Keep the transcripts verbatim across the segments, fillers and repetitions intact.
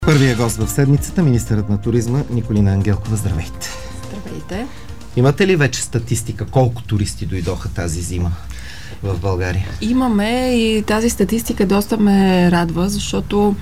Първия гост в седмицата, министърът на туризма Николина Ангелкова. Здравейте! Здравейте! Имате ли вече статистика колко туристи дойдоха тази зима в България? Имаме и тази статистика доста ме радва, защото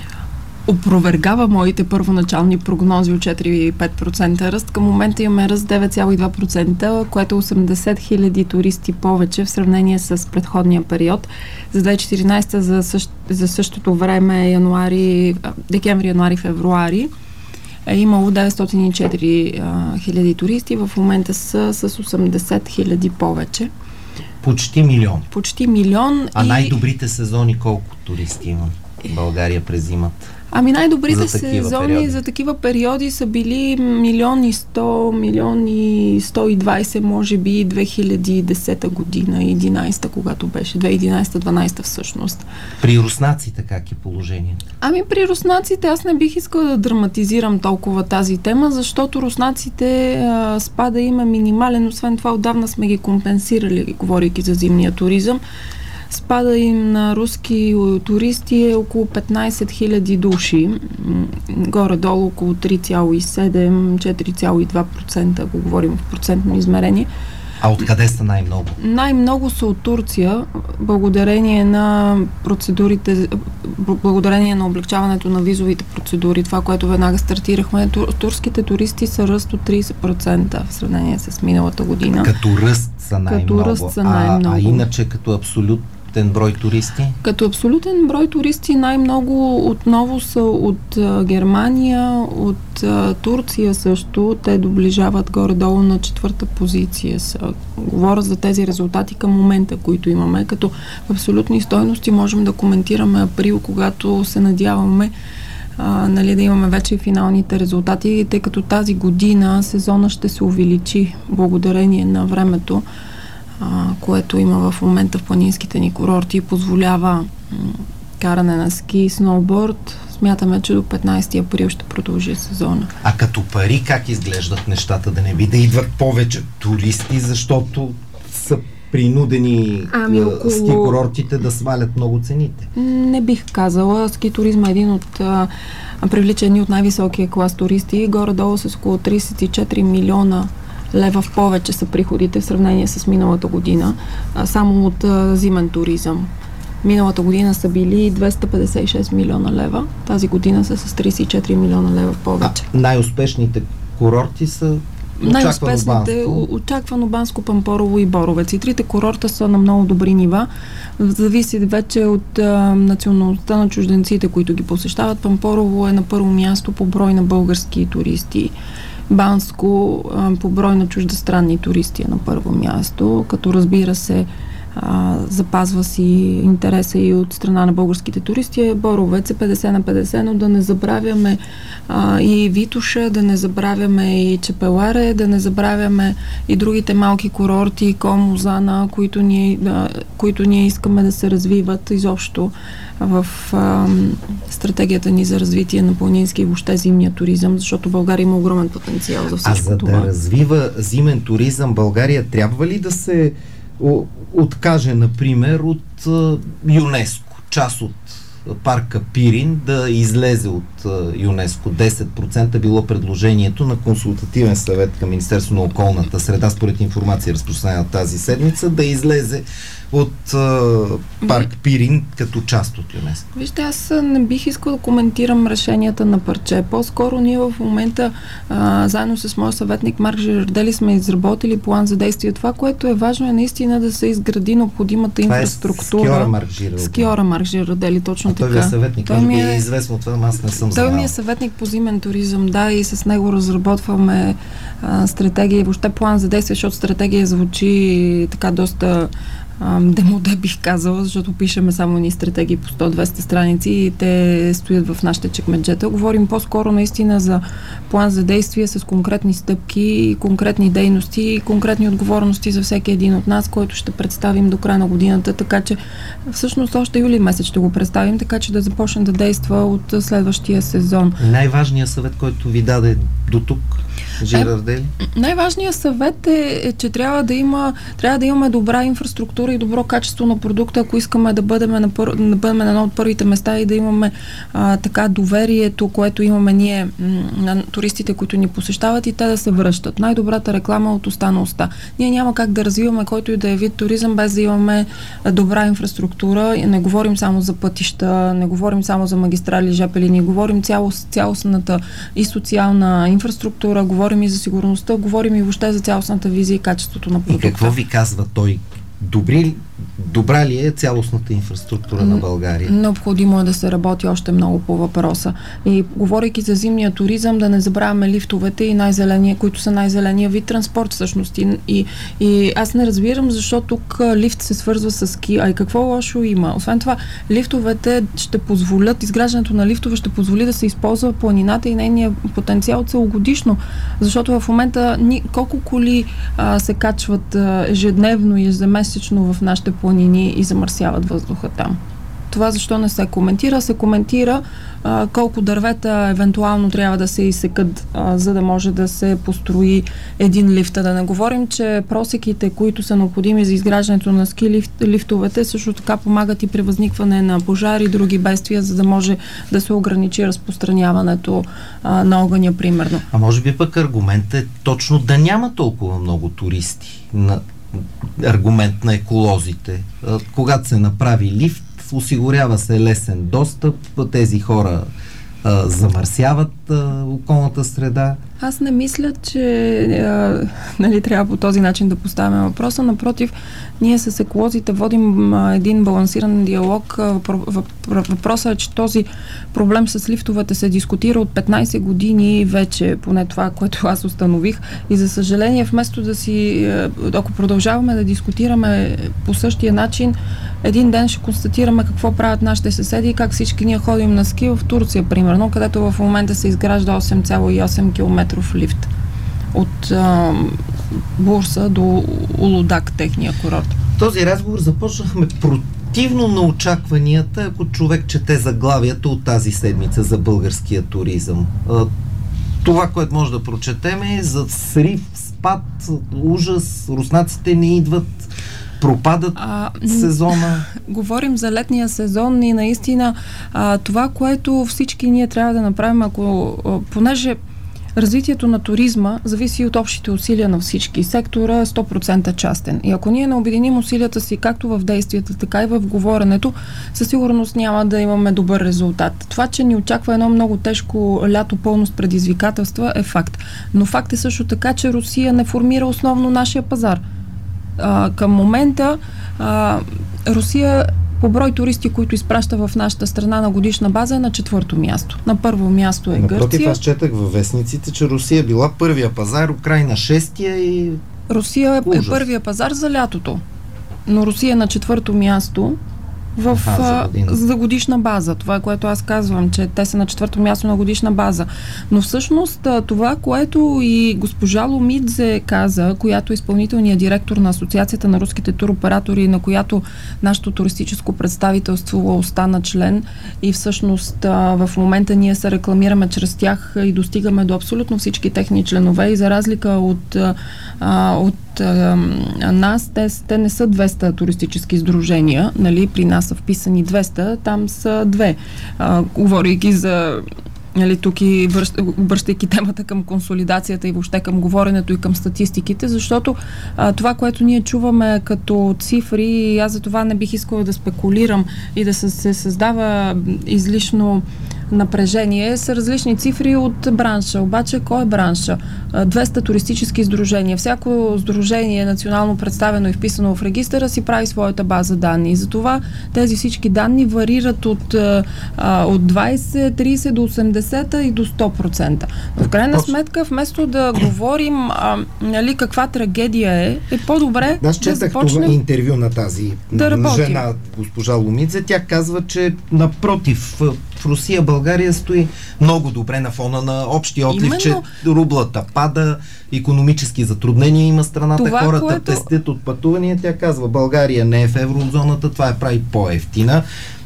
опровергава моите първоначални прогнози от четири цяло пет процента ръст. Към момента имаме ръст девет цяло и два процента, което е осемдесет хиляди туристи повече в сравнение с предходния период. За две хиляди и четиринадесета за, същ, за същото време януари, декември, януари, февруари е имало деветстотин и четири хиляди туристи. В момента са с осемдесет хиляди повече. Почти милион. Почти милион. А и... най-добрите сезони колко туристи има в България през зимата? Ами най-добрите за сезони периоди. за такива периоди са били милион и сто, милион и сто и двадесет, може би две хиляди и десета година, единадесета, когато беше, две хиляди и единадесета дванадесета всъщност. При руснаците как е положението? Ами при руснаците аз не бих искала да драматизирам толкова тази тема, защото руснаците а, спада им е минимален, освен това отдавна сме ги компенсирали, говорейки за зимния туризъм. Спада им на руски туристи е около петнадесет хиляди души, горе-долу около три цяло и седем, четири цяло и два процента, ако говорим в процентно измерение. А откъде са най-много? Най-много са от Турция, благодарение на процедурите, благодарение на облегчаването на визовите процедури, това, което веднага стартирахме. Турските туристи са ръст от тридесет процента в сравнение с миналата година. Като ръст са най-много. Като ръст са най-много. А, а иначе като абсолютен брой туристи? Като абсолютен брой туристи най-много отново са от а, Германия, от а, Турция също. Те доближават горе-долу на четвърта позиция. Са. Говоря за тези резултати към момента, които имаме. Като в абсолютни стойности можем да коментираме април, когато се надяваме а, нали, да имаме вече и финалните резултати, тъй като тази година сезона ще се увеличи благодарение на времето, което има в момента в планинските ни курорти и позволява м- каране на ски, сноуборд. Смятаме, че до петнадесети април ще продължи сезона. А като пари как изглеждат нещата? Да не би да идват повече туристи, защото са принудени ами, около... ски курортите да свалят много цените? Не бих казала. Ски туризма е един от а, привличани от най-високия клас туристи. Горе-долу с около тридесет и четири милиона лева в повече са приходите в сравнение с миналата година, а, само от а, зимен туризъм. Миналата година са били двеста петдесет и шест милиона лева, тази година са с тридесет и четири милиона лева в повече. А най-успешните курорти са най-успешните Очаквано, Банско, Пампорово и Боровец. И трите курорта са на много добри нива. Зависи вече от а, националността на чужденците, които ги посещават. Пампорово е на първо място по брой на български туристи. Банско а, по брой на чуждестранни туристи е на първо място, като разбира се а, запазва си интереса и от страна на българските туристи. Боровец е петдесет на петдесет, но да не забравяме а, и Витоша, да не забравяме и Чепеларе, да не забравяме и другите малки курорти, Ком, Лозана, които ние, да, които ние искаме да се развиват изобщо в а, стратегията ни за развитие на планински и въобще зимния туризъм, защото България има огромен потенциал за всичко това. А за това. да развива зимен туризъм, България трябва ли да се откаже, например, от а, ЮНЕСКО, част от парка Пирин да излезе от а, ЮНЕСКО? десет процента било предложението на консултативен съвет към Министерство на околната среда, според информация разпространена тази седмица, да излезе от а, парк Пирин като част от ЮНЕСКО. Вижте, аз не бих искала да коментирам решенията на парче. По-скоро ние в момента а, заедно с моя съветник Марк Жирардели сме изработили план за действие. Това, което е важно, е наистина да се изгради необходимата това инфраструктура. Е Скиора Марк Жирардели. Скиора Марк Жирардели, точно а така. Той е съветник, той ми е известно това, но аз не съм знал. Той ми е съветник по зимен туризъм, да, и с него разработваме а, стратегия и въобще план за действие, защото стратегия звучи така доста демоде, бих казала, защото пишеме само ни стратегии по сто-двеста страници и те стоят в нашите чекмеджета. Говорим по-скоро наистина за план за действие с конкретни стъпки, конкретни дейности и конкретни отговорности за всеки един от нас, който ще представим до края на годината, така че всъщност още юли месец ще го представим, така че да започне да действа от следващия сезон. Най-важният съвет, който ви даде до тук? Жирардели? Е, най-важният съвет е, е, че трябва да има трябва да имаме добра инфраструктура и добро качество на продукта, ако искаме да бъдем на, пър, да бъдем на едно от първите места и да имаме а, така доверието, което имаме ние м- на туристите, които ни посещават, и те да се връщат. Най-добрата реклама е от уста на уста. Ние няма как да развиваме който и да е вид туризъм, без да имаме добра инфраструктура. Не говорим само за пътища, не говорим само за магистрали, жп линии, говорим цялост, цялостната и социална инфраструктура, говорим и за сигурността, говорим и въобще за цялостната визия и качеството на продукта. И какво ви казва той? Добри, добра ли е цялостната инфраструктура на България? Необходимо е да се работи още много по въпроса. И говорейки за зимния туризъм, да не забравяме лифтовете и най-зеления, които са най-зеления вид транспорт всъщност. И, и, и аз не разбирам защо тук лифт се свързва с ски. А и какво лошо има? Освен това, лифтовете ще позволят, изграждането на лифтове ще позволи да се използва планината и нейния потенциал целогодишно. Защото в момента ни, колко коли а, се качват а, ежедневно и ежемесечно в нашите планини и замърсяват въздуха там. Това защо не се коментира? Се коментира а, колко дървета евентуално трябва да се изсекат, а, за да може да се построи един лифт. Да не говорим, че просеките, които са необходими за изграждането на ски лифт, лифтовете, също така помагат и при възникване на пожари и други бедствия, за да може да се ограничи разпространяването а, на огъня, примерно. А може би пък аргумент е точно да няма толкова много туристи. На аргумент на еколозите. Когато се направи лифт, осигурява се лесен достъп, тези хора а, замърсяват а, околната среда. Аз не мисля, че а, нали, трябва по този начин да поставяме въпроса. Напротив, ние с еколозите водим а, един балансиран диалог. Въпросът е, че този проблем с лифтовете се дискутира от петнайсет години вече, поне това, което аз установих. И за съжаление, вместо да си, ако продължаваме да дискутираме по същия начин, един ден ще констатираме какво правят нашите съседи и как всички ние ходим на ски в Турция, примерно, където в момента се изгражда осем цяло и осем километров лифт от а, Бурса до Улудак, техния курорт. Този разговор започнахме противно на очакванията, ако човек чете заглавията от тази седмица за българския туризъм. Това, което може да прочетем, е за срив, спад, ужас, руснаците не идват, пропадат а, сезона. Говорим за летния сезон и наистина а, това, което всички ние трябва да направим, ако, а, понеже развитието на туризма зависи от общите усилия на всички. Сектора е сто процента частен. И ако ние не обединим усилията си както в действията, така и в говоренето, със сигурност няма да имаме добър резултат. Това, че ни очаква едно много тежко лято пълно с предизвикателства, е факт. Но факт е също така, че Русия не формира основно нашия пазар. А, към момента а, Русия по брой туристи, които изпраща в нашата страна на годишна база, е на четвърто място. На първо място е Гърция. Напротив, аз четах във вестниците, че Русия била първия пазар, Украйна шестия и... Русия е, е първия пазар за лятото. Но Русия е на четвърто място в, а, за, за годишна база. Това е, което аз казвам, че те са на четвърто място на годишна база. Но всъщност това, което и госпожа Ломидзе каза, която е изпълнителният директор на Асоциацията на руските туроператори, на която нашето туристическо представителство остана член, и всъщност а, в момента ние се рекламираме чрез тях и достигаме до абсолютно всички техни членове, и за разлика от, а, от нас, те, те не са двеста туристически сдружения, нали, при нас са вписани двеста, там са две. А, говорейки за, нали, тук и обръщайки темата към консолидацията и въобще към говоренето и към статистиките, защото а, това, което ние чуваме като цифри, и аз за това не бих искала да спекулирам и да се, се създава излишно напрежение, са различни цифри от бранша. Обаче, кой е бранша? двеста туристически сдружения. Всяко сдружение, национално представено и вписано в регистъра, си прави своята база данни. И затова тези всички данни варират от, от двайсет, трийсет до осемдесет и до сто процента. Но в крайна сметка, вместо да говорим а, нали, каква трагедия е, е по-добре да, да започнем това интервю на тази да жена, госпожа Ломидзе. Тя казва, че напротив, в Русия България стои много добре на фона на общия отлив, именно, че рублата пада, икономически затруднения има страната, това, хората което... тестят от пътувания. Тя казва, България не е в еврозоната, това е прави по-ефтина.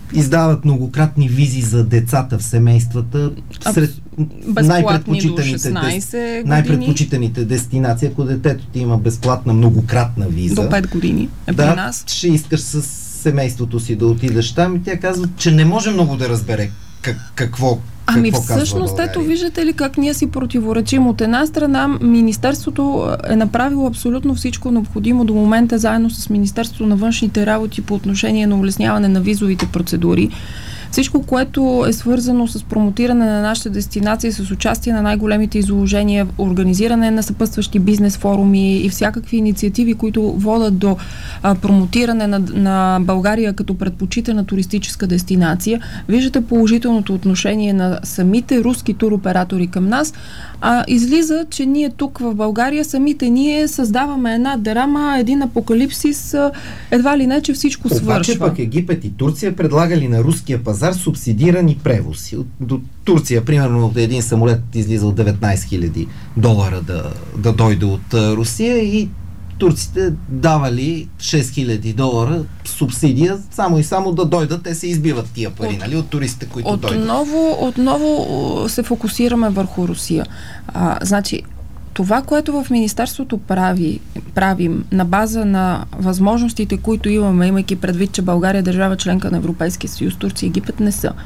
издават многократни визи за децата в семействата сред най-предпочитаните, най-предпочитаните дестинации. Ако детето ти има безплатна многократна виза до пет години е да, при нас, ще искаш с семейството си да отидеш там и тя казва, че не може много да разбере как, какво Ами какво всъщност, ето виждате ли как ние си противоречим. От една страна, Министерството е направило абсолютно всичко необходимо до момента, заедно с Министерството на външните работи по отношение на улесняване на визовите процедури. Всичко, което е свързано с промотиране на нашите дестинации, с участие на най-големите изложения, организиране на съпътстващи бизнес форуми и всякакви инициативи, които водят до а, промотиране на, на България като предпочитана туристическа дестинация. Виждате положителното отношение на самите руски туроператори към нас. А излиза, че ние тук в България, самите ние създаваме една драма, един апокалипсис, едва ли не, че всичко свършва. Обаче пък Египет и Турция предлагали на руския пазар субсидирани превози. До Турция, примерно, един самолет излиза от деветнайсет хиляди долара да, да дойде от Русия и турците давали шест хиляди долара субсидия, само и само да дойдат, те се избиват тия пари, от, нали, от туристите, които отново, дойдат. Отново, отново се фокусираме върху Русия. А, значи, това, което в Министерството прави, правим на база на възможностите, които имаме, имайки предвид, че България е държава членка на Европейския съюз, Турция и Египет не са,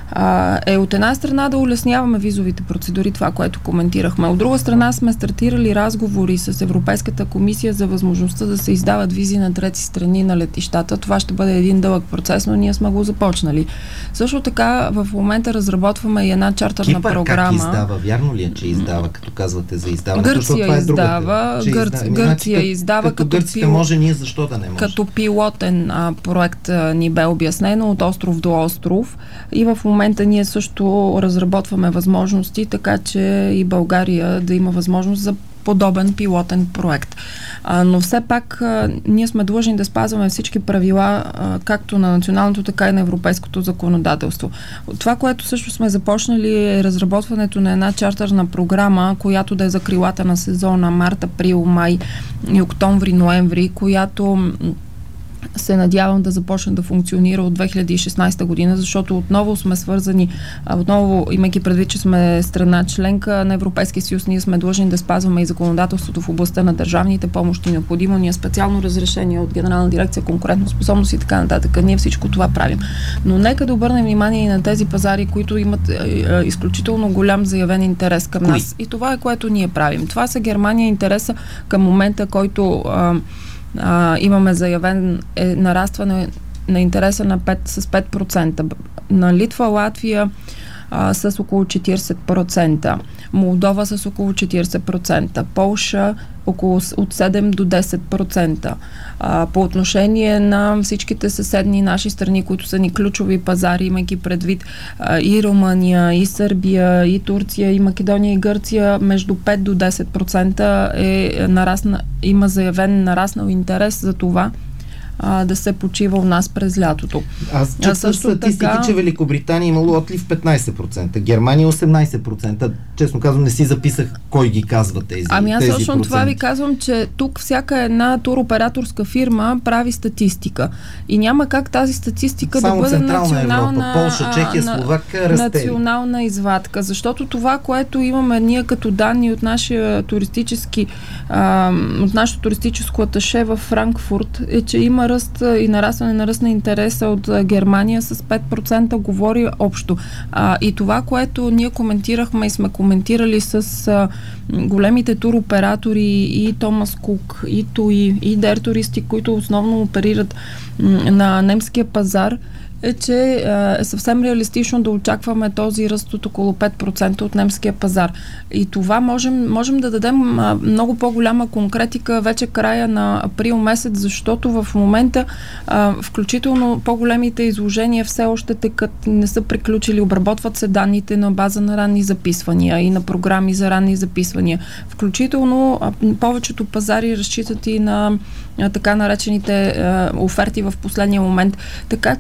е от една страна да улесняваме визовите процедури, това, което коментирахме. От друга страна сме стартирали разговори с Европейската комисия за възможността да се издават визи на трети страни на летищата. Това ще бъде един дълъг процес, но ние сме го започнали. Също така в момента разработваме и една чартърна Кипър програма. Кипър как издава? Вярно ли е, че издава, като казвате за издаване? Гърция това е издава, Гърция, Гърция, Гърция издава като, като гърците пил... може, ние защо да не може? Като пилотен а, проект а, ни бе обяснено от остров до остров и в момента В момента ние също разработваме възможности, така че и България да има възможност за подобен пилотен проект. А, но все пак а, ние сме длъжни да спазваме всички правила, а, както на националното, така и на европейското законодателство. Това, което също сме започнали, е разработването на една чартърна програма, която да е за крилата на сезона март, април, май и октомври, ноември, която се надявам да започне да функционира от две хиляди и шестнайсета година, защото отново сме свързани, отново имайки предвид, че сме страна членка на Европейския съюз, ние сме длъжни да спазваме и законодателството в областта на държавните помощи, необходимо ни е специално разрешение от Генерална дирекция конкурентоспособност и така нататък. Ние всичко това правим. Но нека да обърнем внимание и на тези пазари, които имат е, е, изключително голям заявен интерес към Кои? нас. И това е, което ние правим. Това са Германия, интереса към момента, който е, Uh, имаме заявен е, нарастване на интереса на пет, с пет процента. На Литва, Латвия uh, с около четирийсет процента. Молдова с около четирийсет процента. Полша около от седем до десет процента. Uh, по отношение на всичките съседни наши страни, които са ни ключови пазари, имайки предвид uh, и Румъния, и Сърбия, и Турция, и Македония, и Гърция, между пет до десет процента е нарасна, има заявен нараснал интерес за това а, да се почива у нас през лятото. Аз чета статистики, така... че Великобритания имало отлив петнайсет процента, Германия осемнайсет процента. Честно казвам, не си записах кой ги казва тези Ами аз тези точно проценти. Това ви казвам, че тук всяка една туроператорска фирма прави статистика. И няма как тази статистика само да бъде Европа, национална, Полша, Чехия, Словакия, национална извадка. Защото това, което имаме ние като данни от нашия туристически а, от нашето туристическо аташе в Франкфурт, е, че има ръст и нарастване на ръст на интереса от Германия с пет процента, говори общо. А, и това, което ние коментирахме и сме коментирали с а, големите туроператори и Томас Кук, и Туи, и Дер туристи, които основно оперират м, на немския пазар, е, че е съвсем реалистично да очакваме този ръст от около пет процента от немския пазар. И това можем, можем да дадем много по-голяма конкретика вече края на април месец, защото в момента включително по-големите изложения все още текат, не са приключили, обработват се данните на база на ранни записвания и на програми за ранни записвания. Включително повечето пазари разчитат и на така наречените оферти в последния момент. Така че край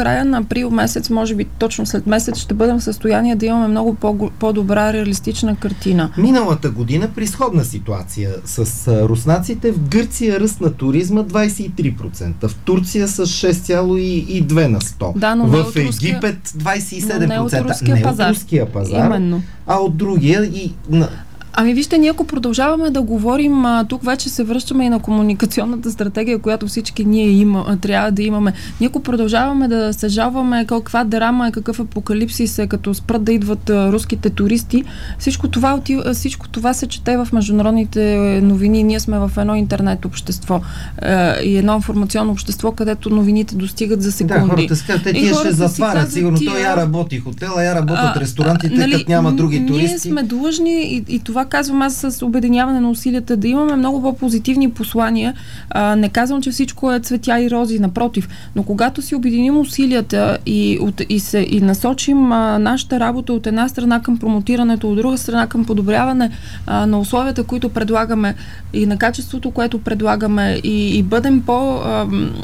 края на април месец, може би точно след месец, ще бъдем в състояние да имаме много по- по-добра реалистична картина. Миналата година при сходна ситуация с а, руснаците, в Гърция ръст на туризма двадесет и три процента, в Турция с шест цяло и две на сто, да, но в руския, Египет двадесет и седем процента. Не от руския не пазар. От руския пазар, именно. А от другия и... Ами вижте, ние ако продължаваме да говорим, а, тук вече се връщаме и на комуникационната стратегия, която всички ние има, трябва да имаме. Ние ако продължаваме да се жалваме каква драма е, какъв апокалипсис е, като спрат да идват а, руските туристи, всичко това, всичко това се чете в международните новини. Ние сме в едно интернет общество а, и едно информационно общество, където новините достигат за секунди. Да, хората си казват, те тия ще затварят, сигурно тия... той я работи хотела, я работят а, ресторантите, нали, като няма други туристи. Ние сме длъжни и, и това казвам аз с обединяване на усилията, да имаме много по-позитивни послания. А, не казвам, че всичко е цветя и рози, напротив, но когато си обединим усилията и, от, и, се, и насочим а, нашата работа от една страна към промотирането, от друга страна към подобряване а, на условията, които предлагаме и на качеството, което предлагаме и, и бъдем по... А,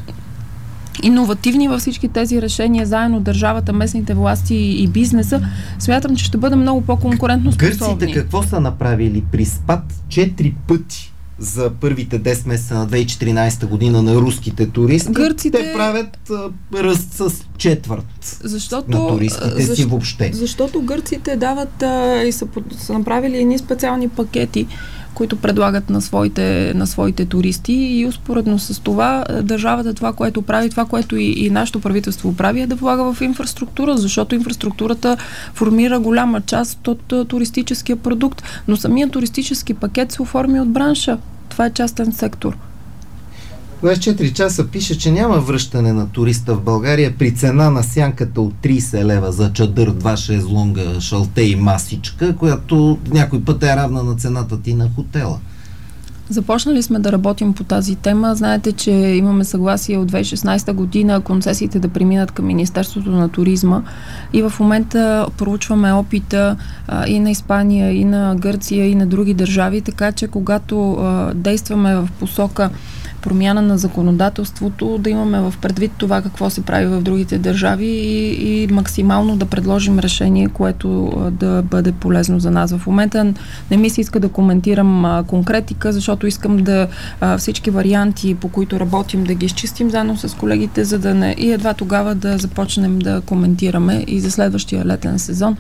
иновативни във всички тези решения, заедно държавата, местните власти и бизнеса, смятам, че ще бъдем много по-конкурентно способни. Гърците какво са направили при спад четири пъти за първите десет месеца на две хиляди и четиринадесета година на руските туристи? Гърците... Те правят а, ръст с четвърт защото, на туристите защо, си въобще. Защото гърците дават а, и са, са направили едни специални пакети, които предлагат на своите, на своите туристи и успоредно с това държавата това, което прави, това, което и, и нашето правителство прави, е да влага в инфраструктура, защото инфраструктурата формира голяма част от а, туристическия продукт, но самият туристически пакет се оформи от бранша. Това е частен сектор. двадесет и четири часа пише, че няма връщане на туриста в България при цена на сянката от тридесет лева за чадър, два шезлонга, шалте и масичка, която някой път е равна на цената ти на хотела. Започнали сме да работим по тази тема. Знаете, че имаме съгласие от две хиляди и шестнадесета година концесиите да преминат към Министерството на туризма и в момента проучваме опита а, и на Испания, и на Гърция, и на други държави, така че когато а, действаме в посока промяна на законодателството, да имаме в предвид това какво се прави в другите държави и, и максимално да предложим решение, което а, да бъде полезно за нас. В момента не ми се иска да коментирам а, конкретика, защото искам да а, всички варианти, по които работим, да ги изчистим заедно с колегите, за да не и едва тогава да започнем да коментираме и за следващия летен сезон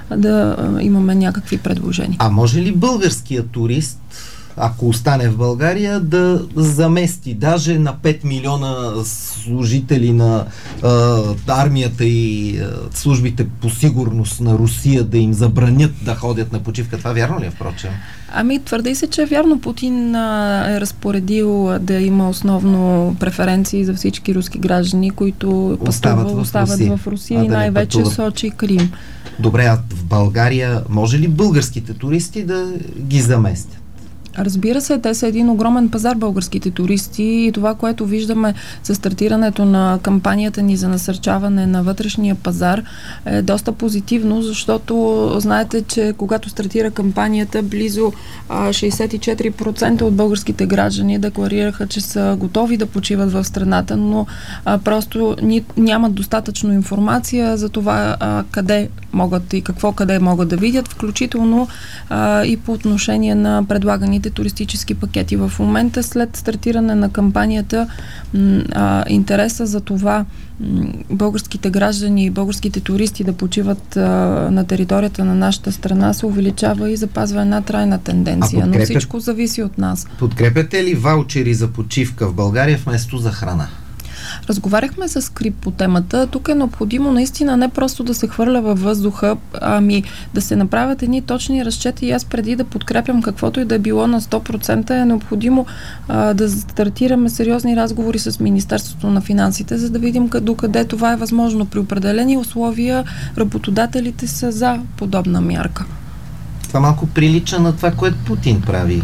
да а, имаме някакви предложения. А може ли българският турист, ако остане в България, да замести даже на пет милиона служители на а, армията и а, службите по сигурност на Русия да им забранят да ходят на почивка? Това вярно ли е, впрочем? Ами, твърди се, че вярно Путин а, е разпоредил да има основно преференции за всички руски граждани, които остават, пътува, в, остават Русия. в Русия а, и да най-вече Сочи и Крим. Добре, а в България може ли българските туристи да ги заместят? Разбира се, те са един огромен пазар, българските туристи, и това, което виждаме със стартирането на кампанията ни за насърчаване на вътрешния пазар, е доста позитивно, защото знаете, че когато стартира кампанията, близо а, шейсет и четири процента от българските граждани декларираха, че са готови да почиват в страната, но а, просто ни, нямат достатъчно информация за това а, къде могат и какво къде могат да видят, включително а, и по отношение на предлаганите туристически пакети. В момента, след стартиране на кампанията, м, а, интереса за това м, българските граждани и българските туристи да почиват а, на територията на нашата страна се увеличава и запазва една трайна тенденция. Но всичко зависи от нас. Подкрепяте ли ваучери за почивка в България вместо за храна? Разговаряхме с Крип по темата. Тук е необходимо наистина не просто да се хвърля във въздуха, ами да се направят едни точни разчети, и аз преди да подкрепям каквото и да е било на сто процента е необходимо а, да стартираме сериозни разговори с Министерството на финансите, за да видим докъде това е възможно. При определени условия работодателите са за подобна мярка. Това малко прилича на това, което Путин прави.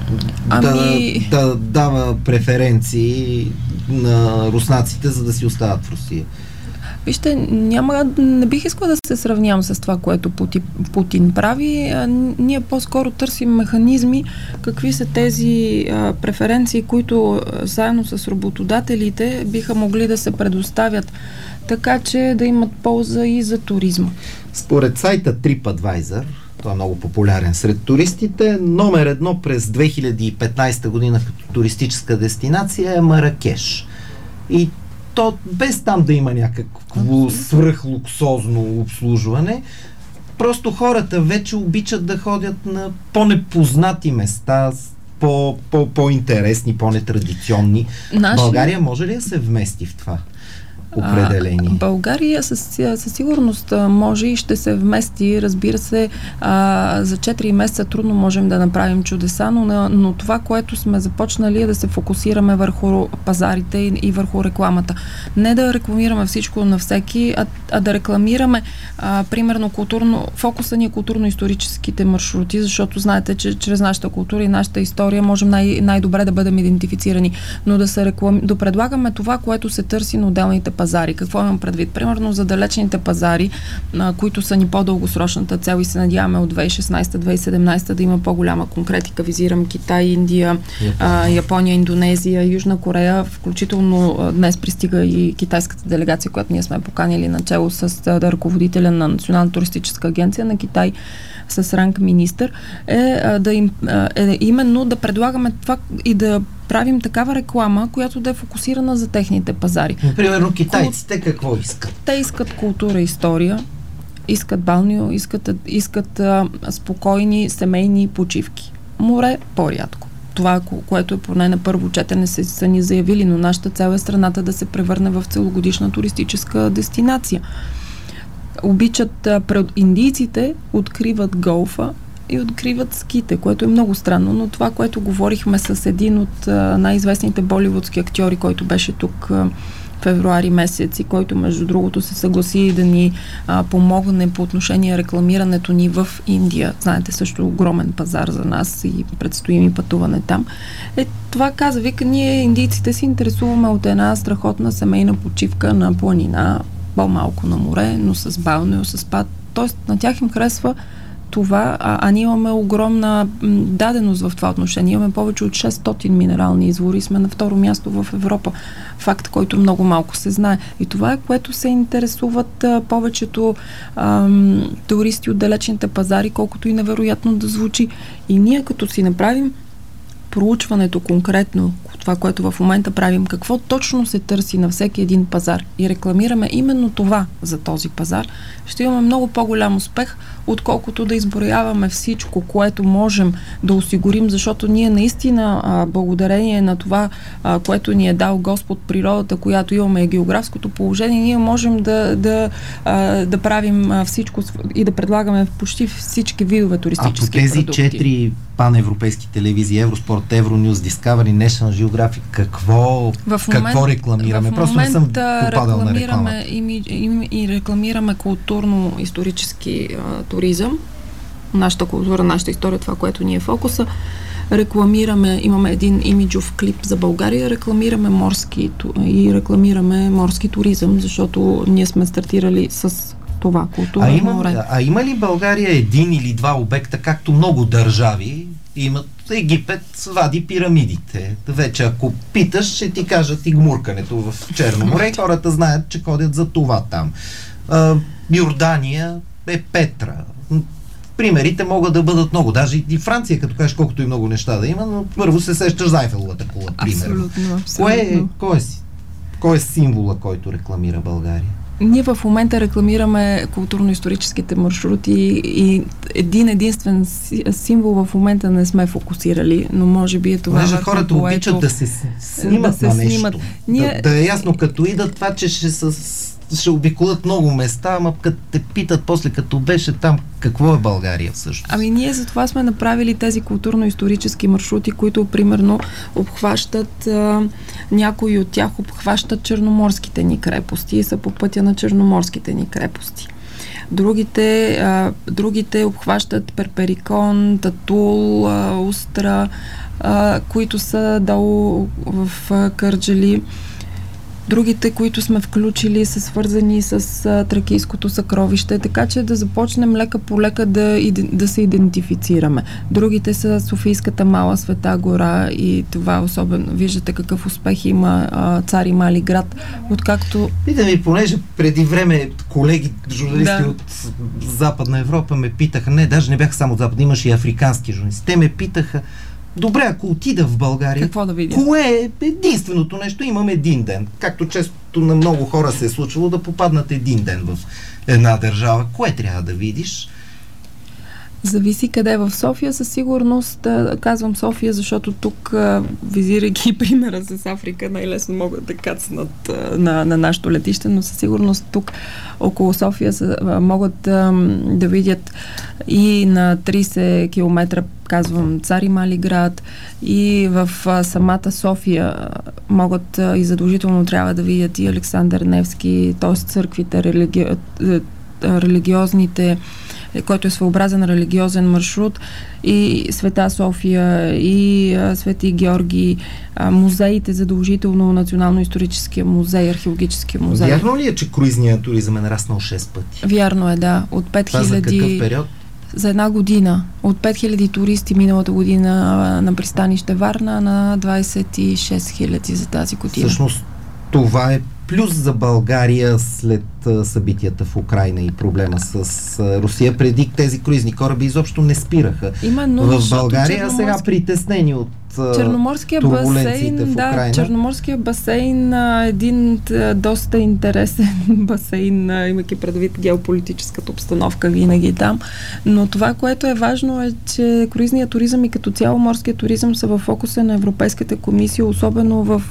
Ами... Да, да дава преференции на руснаците, за да си остават в Русия. Вижте, няма, не бих искала да се сравнявам с това, което Путин, Путин прави. А, ние по-скоро търсим механизми, какви са тези а, преференции, които а, заедно с работодателите биха могли да се предоставят така че да имат полза и за туризма. Според сайта TripAdvisor, той е много популярен сред туристите, номер едно през две хиляди и петнадесета година като туристическа дестинация е Маракеш. И то без там да има някакво свръхлуксозно обслужване, просто хората вече обичат да ходят на по-непознати места, по, по, по-интересни, по-нетрадиционни. Наши... България може ли да се вмести в това определение? А, България със, със сигурност може и ще се вмести. Разбира се, а, за четири месеца трудно можем да направим чудеса, но, но това, което сме започнали е да се фокусираме върху пазарите и, и върху рекламата. Не да рекламираме всичко на всеки, а, а да рекламираме а, примерно културно, фокуса ни е културно-историческите маршрути, защото знаете, че чрез нашата култура и нашата история можем най- най-добре да бъдем идентифицирани, но да се реклами... да предлагаме това, което се търси на отделните пазари. Какво имам предвид? Примерно за далечните пазари, а, които са ни по-дългосрочната цел и се надяваме от две хиляди и шестнадесета - две хиляди и седемнадесета да има по-голяма конкретика. Визирам Китай, Индия, Япония, а, Япония, Индонезия, Южна Корея, включително а, днес пристига и китайската делегация, която ние сме поканили начало с а, ръководителя на Национална туристическа агенция на Китай с ранг министър, е, а, да им, а, е именно да предлагаме това и да правим такава реклама, която да е фокусирана за техните пазари. Примерно китайците какво искат? Те искат култура и история, искат балнео, искат, искат а, спокойни семейни почивки. Море по-рядко. Това, което е поне на първо четене са, са ни заявили, но нашата цел е страната да се превърне в целогодишна туристическа дестинация. Обичат, а, пред индийците откриват голфа и откриват ските, което е много странно, но това, което говорихме с един от а, най-известните боливудски актьори, който беше тук а, февруари месец и който между другото се съгласи да ни а, помогне по отношение рекламирането ни в Индия. Знаете, също огромен пазар за нас и предстои ми пътуване там. Е, това каза, вика, ние индийците се интересуваме от една страхотна семейна почивка на планина, по-малко на море, но с балнео, с спад. Тоест на тях им харесва това, а, а ние имаме огромна м, даденост в това отношение. Имаме повече от шестстотин минерални извори, сме на второ място в Европа. Факт, който много малко се знае. И това е, което се интересуват а, повечето ам, туристи от далечните пазари, колкото и невероятно да звучи. И ние като си направим проучването конкретно, това, което в момента правим, какво точно се търси на всеки един пазар и рекламираме именно това за този пазар, ще имаме много по-голям успех, отколкото да изброяваме всичко, което можем да осигурим, защото ние наистина, а, благодарение на това, а, което ни е дал Господ, природата, която имаме, и географското положение, ние можем да, да, а, да правим а, всичко и да предлагаме почти всички видове туристически продукти. А по тези четири паневропейски телевизии, Евроспорт, Евронюс, Discovery, National Geographic, какво, в момент, какво рекламираме? В Просто не съм попадал на реклама. И, и, и рекламираме културно-исторически а, туризъм. Нашата култура, нашата история, това, което ни е фокуса. Рекламираме, имаме един имиджов клип за България, рекламираме морски и рекламираме морски туризъм, защото ние сме стартирали с това, култура а има, море. А има ли България един или два обекта, както много държави имат? Египет вади пирамидите. Вече ако питаш, ще ти кажат и гмуркането в Черно море и хората знаят, че ходят за това там. А, Йордания е Петра. Примерите могат да бъдат много. Даже и Франция, като кажеш колкото и много неща да има, но първо се сещаш за Айфеловата кула, примерно. Абсолютно, абсолютно. Кое е, кой, е, кой е символа, който рекламира България? Ние в момента рекламираме културно-историческите маршрути и един единствен символ в момента не сме фокусирали, но може би е това. Може хората което, обичат да се снимат да се на нещо. Снимат. Ние... Да, да е ясно, като идат това, че ще, с, ще обиколят много места, ама като те питат после, като беше там, какво е България всъщност? Ами ние за това сме направили тези културно-исторически маршрути, които примерно обхващат, а, някои от тях обхващат черноморските ни крепости и са по пътя на черноморските ни крепости. Другите, а, другите обхващат Перперикон, Татул, а, Устра, а, които са долу в а, Кърджали. Другите, които сме включили, са свързани с а, Тракийското съкровище, така че да започнем лека по лека да, да се идентифицираме. Другите са Софийската мала Света гора и това особено. Виждате какъв успех има а, Цари Мали град, откакто... Питам ми, понеже преди време колеги, журналисти да. от Западна Европа ме питаха, не, даже не бяха само от Западна, имаше и африкански журналисти. Те ме питаха, добре, ако отида в България, какво да видя? Кое е единственото нещо? Имам един ден. Както често на много хора се е случвало да попаднат един ден в една държава. Кое трябва да видиш? Зависи къде. В София със сигурност, казвам София, защото тук, визирайки примера с Африка, най-лесно могат да кацнат на, на нашото летище, но със сигурност тук около София могат да, да видят и на трийсет километра, казвам, Цари Мали град, и в самата София могат и задължително трябва да видят и Александър Невски, т.е. църквите, религи... религиозните, който е своеобразен религиозен маршрут, и Света София, и а, Свети Георги, а, музеите задължително, Национално-историческия музей, Археологическия музей. Вярно ли е, че круизният туризъм е нараснал шест пъти? Вярно е, да. От пет хиляди... Това за какъв период? За една година. От пет хиляди туристи миналата година а, на пристанище Варна на двайсет и шест хиляди за тази година. Всъщност това е плюс за България след а, събитията в Украйна и проблема с а, Русия. Преди тези круизни кораби изобщо не спираха Именно, в България, а сега притеснени от а, Черноморския турбуленциите басейн, в Украйна. Да, Черноморския басейн е един а, доста интересен басейн, а, имайки предвид геополитическата обстановка винаги там. Но това, което е важно, е, че круизният туризъм и като цяло морския туризъм са в фокуса на Европейската комисия, особено в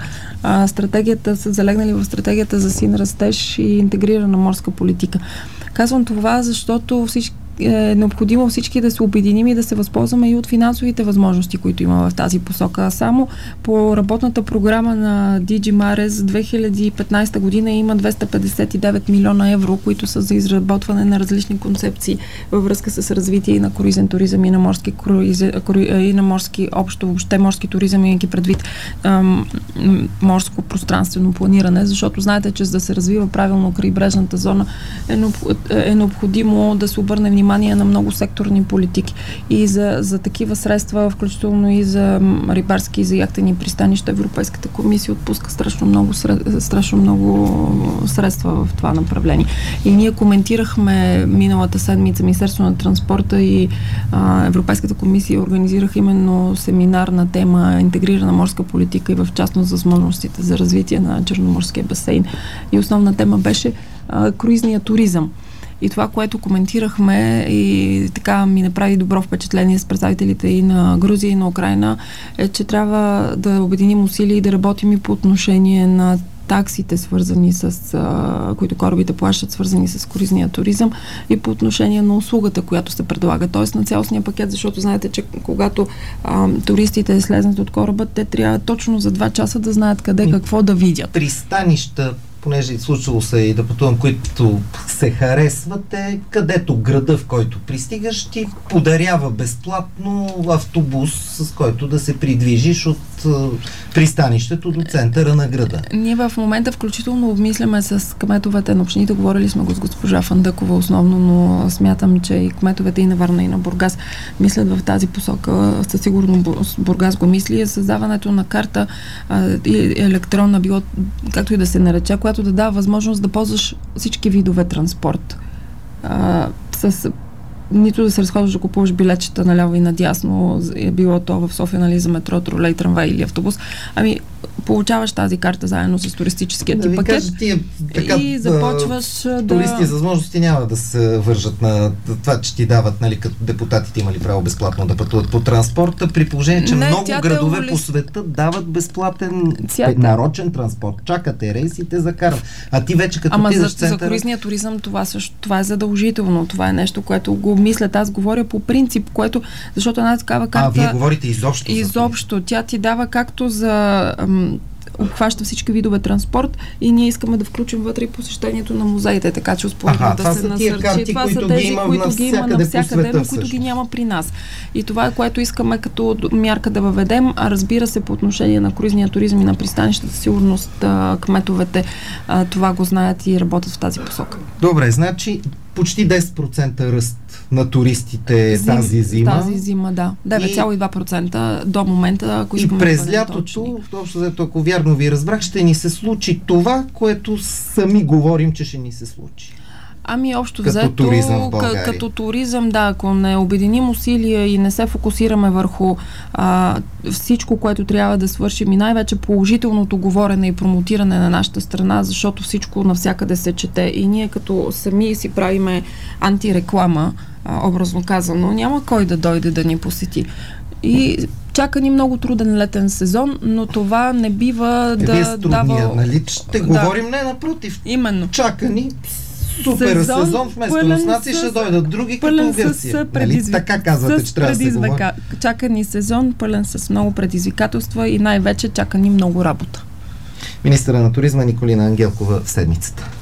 а, стратегията, са залегнали в стратегията за син растеж и интегрирана морска политика. Казвам това, защото всички е необходимо всички да се обединим и да се възползваме и от финансовите възможности, които има в тази посока. Само по работната програма на Ди Джи Маре за две хиляди и петнайсета година има двеста петдесет и девет милиона евро, които са за изработване на различни концепции във връзка с развитие и на круизен туризъм, и на морски круиз, и на морски общо, въобще морски туризъм, имайки предвид ам, морско пространствено планиране, защото знаете, че за да се развива правилно крайбрежната зона е, е необходимо да се обърне внимание на много секторни политики. И за, за такива средства, включително и за рибарски и за яхтени пристанища, Европейската комисия отпуска страшно много, страшно много средства в това направление. И ние коментирахме миналата седмица Министерството на транспорта и а, Европейската комисия организираха именно семинар на тема интегрирана морска политика и в частност възможностите за развитие на Черноморския басейн. И основна тема беше а, круизния туризъм. И това, което коментирахме и така ми направи добро впечатление с представителите и на Грузия, и на Украйна, е, че трябва да обединим усилия и да работим и по отношение на таксите, свързани с, а, които корабите плащат, свързани с круизния туризъм, и по отношение на услугата, която се предлага, т.е. на цялостния пакет, защото знаете, че когато а, туристите слезнат от кораба, те трябва точно за два часа да знаят къде какво да видят. Пристанища, понеже случвало се и да пътувам, които се харесват, е където града, в който пристигаш, ти подарява безплатно автобус, с който да се придвижиш от е, пристанището до центъра на града. Ние в момента включително обмисляме с кметовете на общините, говорили сме го с госпожа Фандъкова основно, но смятам, че и кметовете и на Варна, и на Бургас мислят в тази посока. Със сигурно Бургас го мисли, е създаването на карта а, и електронна, било, както и да се нарече, която да дава възможност да ползваш всички видове транспорт. А, с нито да се разходваш да купуваш билетчета наляво и надясно, е било то в София, нали, за метро, тролей, трамвай или автобус. Ами, получаваш тази карта заедно с туристическия ти да пакет кажа, тия, така, и започваш да... Туристи с възможности няма да се вържат на това, че ти дават, нали, като депутатите имали право безплатно да пътуват по транспорта, при положение, че не, много градове улис... по света дават безплатен Цята... нарочен транспорт. Чакате рейс и те закарват. А ти вече като Ама отидеш за, центъра... за круизния туризъм това също, това е задължително. Това е нещо, което го мислят. Аз говоря по принцип, което, защото една такава карта... А, вие говорите изобщо? Изобщо. Тя ти дава както за ам, обхваща всички видове транспорт и ние искаме да включим вътре и посещението на музеите, така че успоредно да се насърчи. Това са тези, които ги има навсякъде, но които ги няма при нас. И това е, което искаме като мярка да въведем, а разбира се, по отношение на круизния туризъм и на пристанищата сигурност, кметовете това го знаят и работят в тази посока. Добре, значи почти десет процента ръст на туристите Зим, тази зима. Тази зима, да. девет цяло и два процента до момента, ако искаме. И през да лятото, общо взето, ако вярно ви разбрах, ще ни се случи това, което сами говорим, че ще ни се случи. Ами общо като взето, туризъм к- като туризъм, да, ако не обединим усилия и не се фокусираме върху а, всичко, което трябва да свършим и най-вече положителното говорене и промотиране на нашата страна, защото всичко навсякъде се чете и ние като сами си правиме антиреклама, а, образно казано, няма кой да дойде да ни посети. И чака ни много труден летен сезон, но това не бива да Вие с трудния, дава... нали? Ще да. говорим не напротив. Именно. Чака ни супер сезон, сезон вместо руснаци ще дойдат други като Гърция. Нали? Така казвате, че трябва да се говори. Чака ни сезон, пълен с много предизвикателства и най-вече чака ни много работа. Министъра на туризма Николина Ангелкова в седмицата.